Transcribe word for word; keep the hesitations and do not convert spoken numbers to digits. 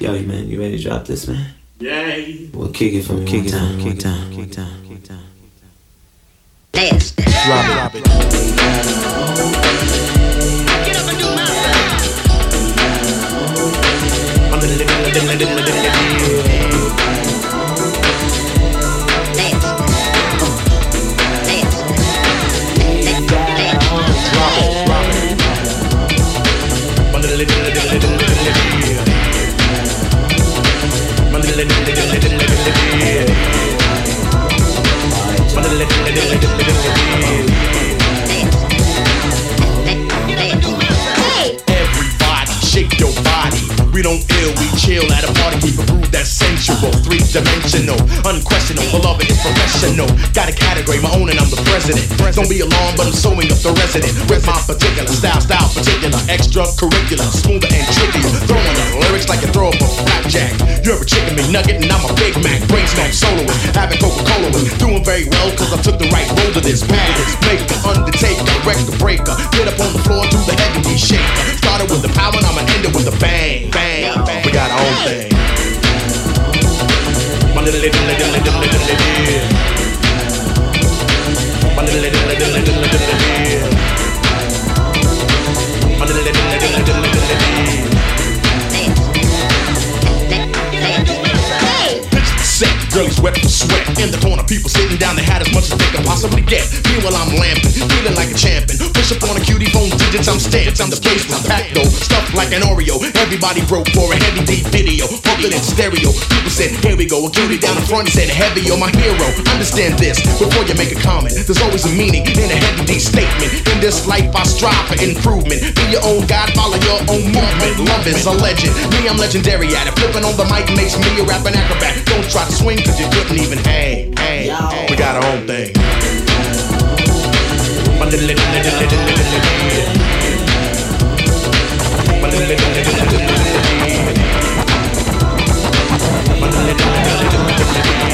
Yo, man, you ready to drop this, man? Yay. We'll kick it from kick one it time, from one kick time, it, one kick time, one time. Dance. Drop it. Drop it. Get up and do my Everybody, shake your body. We don't ill, we chill at a party. Keep a groove that's sensual, three-dimensional, unquestionable. Beloved is professional. Got a category, my own, and I'm the president. Don't be alarmed, but I'm sewing up the resident. With my particular style, style particular, extracurricular, smoother and trickier. Throwing the lyrics like a throw up a flapjack. You're a chicken McNugget and I'm a Big Mac. Brain smack soloist, having Coca-Cola with. Doing very well cause I took the right road to this path. Maker, undertaker, record breaker. Get up on the floor, do the heavy shaker. Started with the power and I'ma end it with a bang, bang, bang. We got our own thing. My little little little little little little. My little little little little little little. My little little little little little little. Set, girls wet from sweat. In the corner, people sitting down, they had as much as they could possibly get. Meanwhile, I'm lamping, feeling like a champion. Push up on a cutie phone digits, I'm stamped. I'm the place was packed though, stuffed like an Oreo. Everybody broke for a heavy deep video, pumped it in stereo. People said, here we go. A cutie down the front said, heavy, you're my hero. Understand this, before you make a comment, there's always a meaning in a heavy deep statement. In this life, I strive for improvement. Be your own God, follow your own movement. Love is a legend, me, I'm legendary at it. Flipping on the mic makes me a rapping acrobat. Don't try to swing cause you couldn't even hang, hang, hang. We got our own thing. My little little little little little little. My little little little little little little. My little little little little little.